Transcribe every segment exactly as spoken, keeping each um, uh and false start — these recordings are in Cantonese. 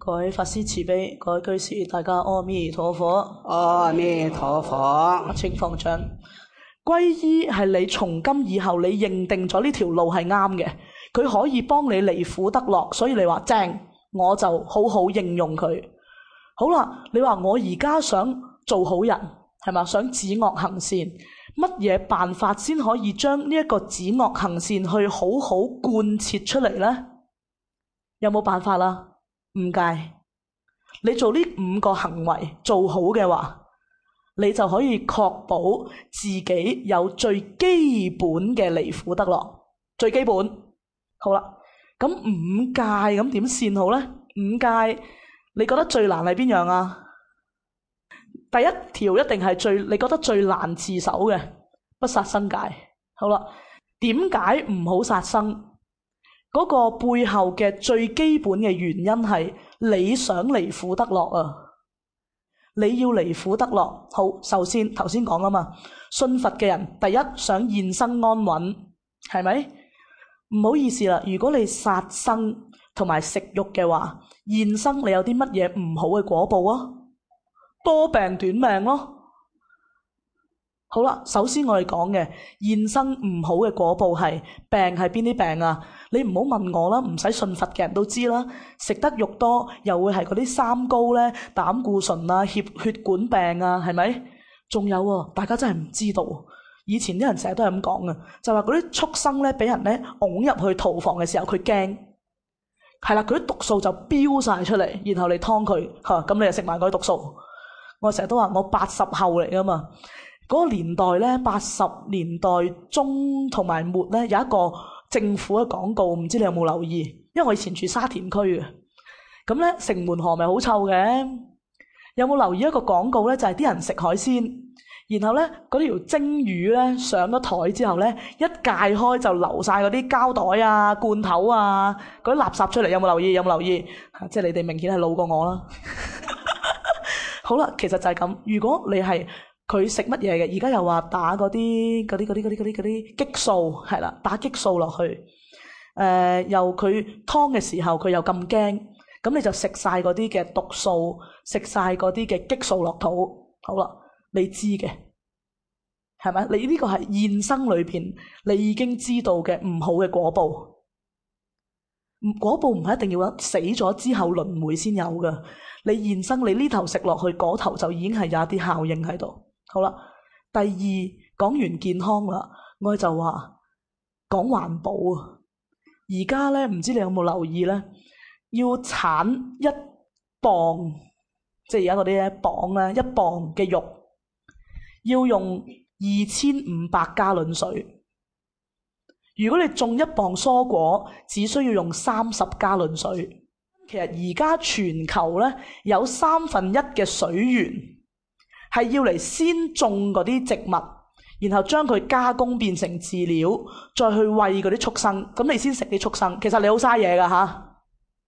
各位法師慈悲，各位居士，大家阿彌陀佛。 阿彌陀佛。 請放掌。皈依係你從今以後你認定咗呢條路係啱嘅，佢可以幫你離苦得樂，所以你話正，我就好好應用佢。好啦，你話我而家想做好人，係嘛？想止惡行善，乜嘢辦法先可以將呢一個止惡行善去好好貫徹出嚟呢？有冇辦法啦？唔戒，你做呢五個行為做好嘅話，你就可以確保自己有最基本嘅離苦得樂。最基本。好啦，咁五戒咁點善好呢？五戒你覺得最難係邊樣啊？第一條一定係最你覺得最難自守嘅，不殺生戒。好啦，點解唔好殺生？嗰個背後嘅最基本嘅原因係你想離苦得樂啊！你要離苦得樂，好，首先頭先講啊嘛，信佛嘅人第一想現生安穩，係咪？唔好意思啦，如果你殺生同埋食肉嘅話，現生你有啲乜嘢唔好嘅果報啊？多病短命咯。好啦，首先我哋講嘅現生唔好嘅果報係病係邊啲病啊？你唔好問我啦，唔使信佛嘅人都知啦。食得肉多又會係嗰啲三高咧，膽固醇啊、血血管病啊，係咪？仲有喎，大家真係唔知道。以前啲人成日都係咁講嘅，就話嗰啲畜生咧，俾人咧拱入去屠房嘅時候，佢驚係啦，佢啲毒素就飆晒出嚟，然後你劏佢嚇，咁你就食埋嗰啲毒素。我成日都話我八十後嚟噶嘛。嗰個年代咧，八十年代中同埋末咧，有一個政府嘅廣告，唔知你有冇留意？因為我以前住沙田區嘅，咁咧城門河咪好臭嘅。有冇留意一個廣告咧？就係啲人食海鮮，然後咧嗰條蒸魚咧上咗台之後咧，一解開就流晒嗰啲膠袋啊、罐頭啊、嗰啲垃圾出嚟。有冇留意？有冇留意？即係你哋明顯係老過我啦。好啦，其實就係咁。如果你係佢食乜嘢嘅？而家又話打嗰啲嗰啲嗰啲嗰啲嗰啲嗰啲激素，係啦，打激素落去。誒、呃，又佢湯嘅時候佢又咁驚，咁你就食晒嗰啲嘅毒素，食晒嗰啲嘅激素落肚。好啦，你知嘅係咪？你呢個係現生裏邊你已經知道嘅唔好嘅果報。果報唔係一定要死咗之後輪迴先有噶。你現生你呢頭食落去，嗰頭就已經係有一啲效應喺度。好啦，第二講完健康啦，我就話講環保啊。而家咧唔知你有冇留意咧，要產一磅，即係而家嗰啲咧磅咧一磅嘅肉，要用二千五百加侖水。如果你種一磅蔬果，只需要用三十加侖水。其實而家全球咧有三分一嘅水源係要嚟先種嗰啲植物，然後將佢加工變成飼料，再去餵嗰啲畜生，咁你先食啲畜生。其實你好嘥嘢噶吓，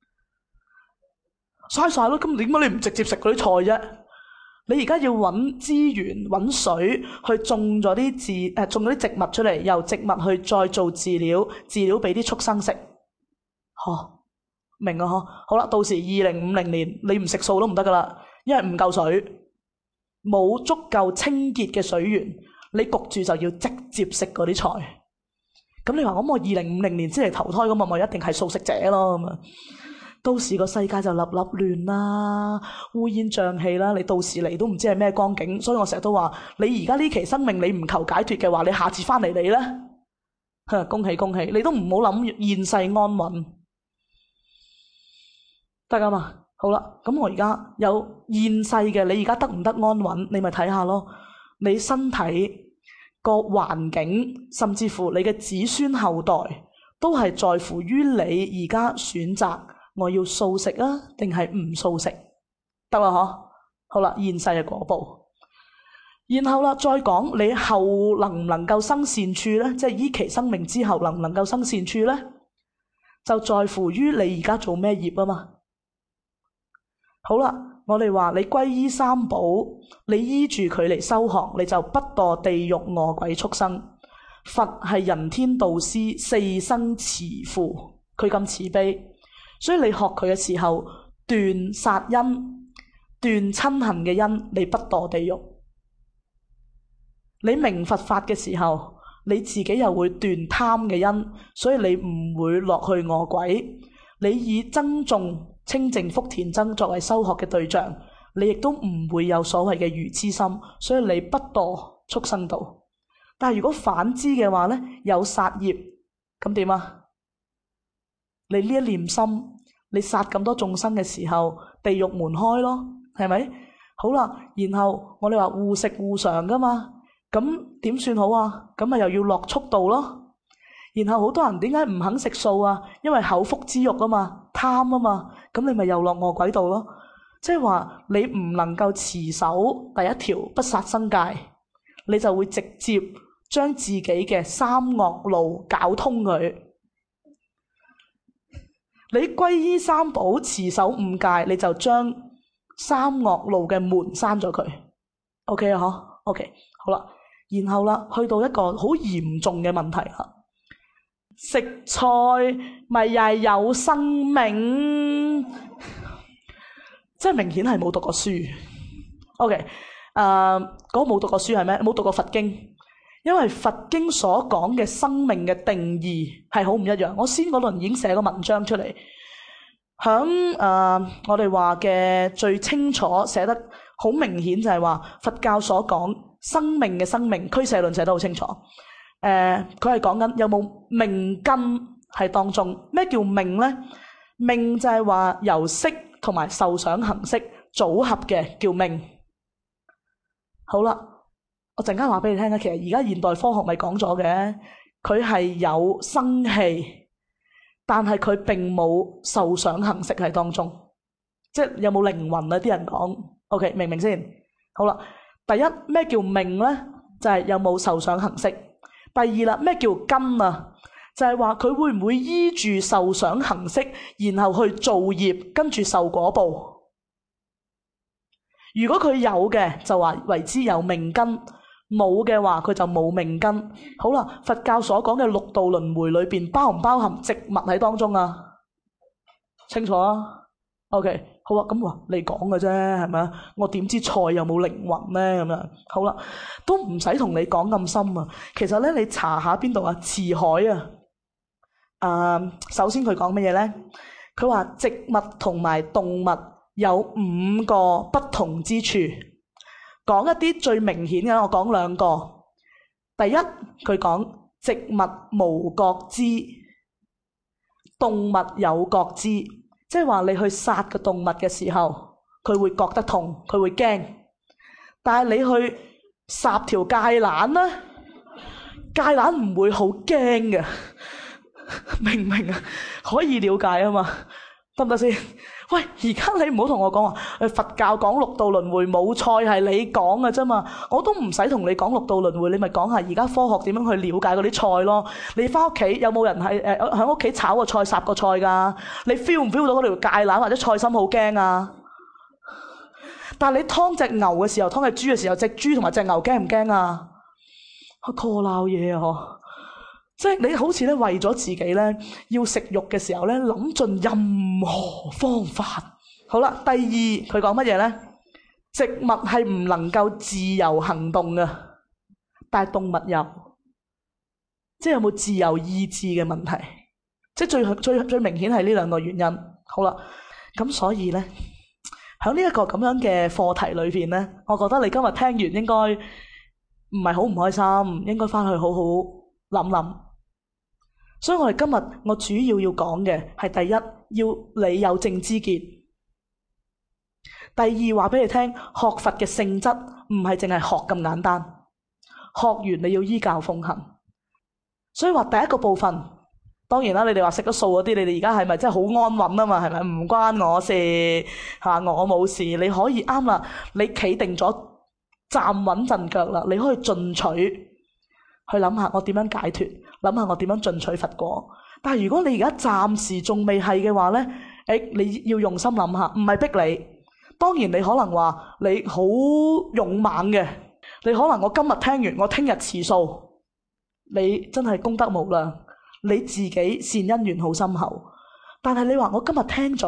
嘥晒咯。咁點解你唔直接食嗰啲菜啫？你而家要揾資源、揾水去種咗啲自誒種咗啲植物出嚟，由植物去再做飼料，飼料俾啲畜生食。嗬，明啊嗬。好啦，到時二零五零年你唔食素都唔得噶啦，因為唔夠水。冇足夠清潔嘅水源，你焗住就要直接食嗰啲菜。咁你話咁我二零五零年先嚟投胎咁，咪一定係素食者咯咁啊？到時個世界就立立亂啦，烏煙瘴氣啦，你到時嚟都唔知係咩光景。所以我成日都話，你而家呢期生命你唔求解脫嘅話，你下次翻嚟你咧，恭喜恭喜，你都唔好諗現世安穩，得噶嘛？好啦，咁我而家有現世嘅，你而家得唔得安穩？你咪睇下咯。你身體個環境，甚至乎你嘅子孫後代，都係在乎於你而家選擇我要素食啊，定係唔素食？得啦嗬。好啦，現世嘅果報。然後啦，再講你後能唔能夠生善處呢？即係依期生命之後能唔能夠生善處呢？就在乎於你而家做咩業啊嘛。好啦，我哋話你皈依三寶，你依住佢嚟修學，你就不墮地獄餓鬼畜生。佛係人天導師，四生慈父，佢咁慈悲，所以你學佢嘅時候， 斷殺因、斷親恨嘅因，你不墮地獄。你明佛法嘅時候，你自己又會斷貪嘅因，所以你唔會落去餓鬼。你以增重清淨福田增作為修學嘅對象，你亦都唔會有所謂嘅愚痴心，所以你不墮畜生道。但係如果反之嘅話呢，有殺業，咁點啊？你呢一念心，你殺咁多眾生嘅時候，地獄門開咯，係咪？好啦，然後我哋話互食互償噶嘛，咁點算好啊？咁咪又要落畜道咯。然後好多人點解唔肯食素啊？因為口腹之欲啊嘛，貪啊嘛，咁你咪又落餓鬼道咯。即係話你唔能夠持守第一條不殺生戒，你就會直接將自己嘅三惡路搞通佢。你皈依三寶，持守五戒，你就將三惡路嘅門閂咗佢。OK 啊，嗬 OK 好啦，然後啦，去到一個好嚴重嘅問題啦。食菜咪又係有生命，即係明顯係冇讀過書。OK，誒、呃，嗰個冇讀過書係咩？冇讀過佛經，因為佛經所講嘅生命嘅定義係好唔一樣。我先嗰輪已經寫個文章出嚟，響誒、呃、我哋話嘅最清楚寫得好明顯就係話佛教所講生命嘅生命，俱舍論寫得好清楚。誒，佢係講緊有冇命根喺當中？咩叫命呢？命就係話由色同埋受想行識組合嘅叫命。好啦，我陣間話俾你聽啦。其實而家現代科學咪講咗嘅，佢係有生氣，但係佢並冇受想行識喺當中，即係有冇靈魂啊？啲人講 ，OK， 明唔明先？好啦，第一咩叫命呢？就係有冇受想行識。第二啦，咩叫根啊？就係話佢會唔會依住受想行識，然後去造業，跟住受果報。如果佢有嘅，就話為之有命根；冇嘅話，佢就冇命根。好啦，佛教所講嘅六道輪迴裏邊，包唔包含植物喺當中啊？清楚啊 ？OK， 好啊，咁話你講嘅啫，係咪啊？我點知菜有冇靈魂呢？咁樣好啦，都唔使同你講咁深啊。其實咧，你查下邊度啊？辭海啊。誒、呃，首先佢講乜嘢咧？佢話植物同埋動物有五個不同之處。講一啲最明顯嘅，我講兩個。第一，佢講植物無覺知，動物有覺知。即係話你去殺個動物嘅時候，佢會覺得痛，佢會驚。但係你去殺條芥蘭咧，芥蘭唔會好驚嘅，明唔明啊？可以了解啊嘛，得唔得先？喂，而家你唔好同我講話，誒佛教講六道輪迴冇菜係你講嘅啫嘛，我都唔使同你講六道輪迴，你咪講下而家科學點樣去了解嗰啲菜咯。你翻屋企有冇人係誒喺屋企炒個菜、烚個菜㗎？你 feel 唔 feel 到嗰條芥蘭或者菜心好驚啊？但係你劏隻牛嘅時候，劏隻豬嘅時候，隻豬同埋隻牛驚唔驚啊？我 call 鬧嘢啊！嗬，即係你好似咧為咗自己咧要食肉嘅時候咧，諗盡任何方法。好啦，第二佢講乜嘢咧？植物係唔能夠自由行動嘅，但係動物有，即係有冇自由意志嘅問題？即係最最最明顯係呢兩個原因。好啦，咁所以咧喺呢一個咁樣嘅課題裏邊咧，我覺得你今日聽完應該唔係好唔開心，應該翻去好好諗諗。所以我哋今日我主要要講嘅係第一，要你有正知見；第二，話俾你聽，學佛嘅性質唔係淨係學咁簡單，學完你要依教奉行。所以話第一個部分，當然啦，你哋話食咗素嗰啲，你哋而家係咪真係好安穩啊嘛？係咪唔關我事吓，我冇事，你可以啱啦，你企定咗，站穩陣腳啦，你可以進取去諗下我點樣解脫，諗下我點樣進取佛果。但係如果你而家暫時仲未係嘅話咧，誒，你要用心諗下，唔係逼你。當然你可能話你好勇猛嘅，你可能我今日聽完，我聽日持素，你真係功德無量，你自己善因緣好深厚。但係你話我今日聽咗，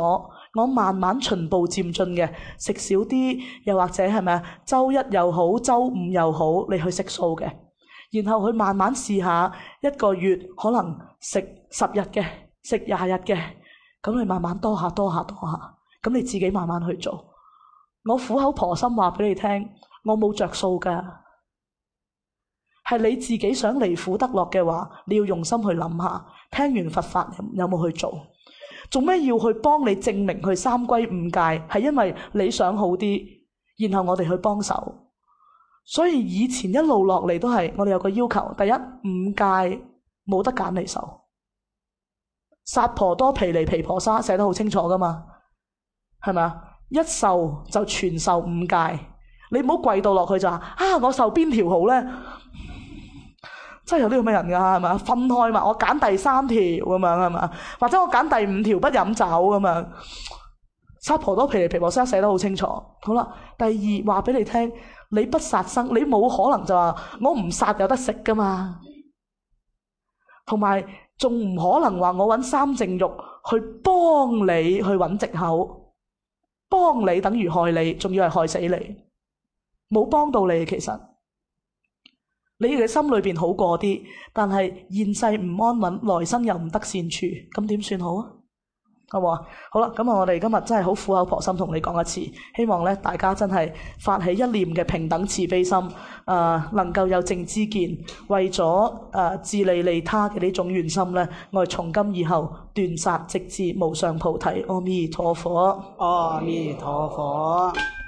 我慢慢循步漸進嘅食少啲，又或者係咪啊？週一又好，週五又好，你去食素嘅，然後去慢慢試下一個月可能食十日嘅，食廿日嘅，咁你慢慢多下多下多下，咁你自己慢慢去做。我苦口婆心話俾你聽，我冇着數㗎，係你自己想離苦得樂嘅話，你要用心去諗下，聽完佛法有冇去做？做咩要去幫你證明去三歸五戒？係因為你想好啲，然後我哋去幫手。所以以前一路落嚟都係我哋有個要求，第一，五戒冇得揀嚟受，薩婆多毗尼毗婆沙寫得好清楚噶嘛，係咪啊？一受就全受五戒，你唔好跪到落去就話啊，我受邊條好呢？真係有啲咁嘅人㗎，係咪啊？分開嘛，我揀第三條咁樣係咪？或者我揀第五條不飲酒咁樣。薩婆多毗尼毗婆沙寫得好清楚。好啦，第二話俾你聽，你不殺生，你冇可能就話我唔殺有得食㗎嘛。同埋仲唔可能話我揾三淨肉去幫你去揾藉口，幫你等於害你，仲要係害死你，冇幫到你其實。你嘅心裏邊好過啲，但係現世唔安穩，來生又唔得善處，咁點算好啊？好唔好啊？好啦，咁啊，我哋今日真係好苦口婆心同你講一次，希望咧大家真係發起一念嘅平等慈悲心，誒、呃、能夠有正知見，為咗誒、呃、自利利他嘅呢種願心咧，我哋從今以後斷殺直至無上菩提。阿彌陀佛， 阿彌陀佛。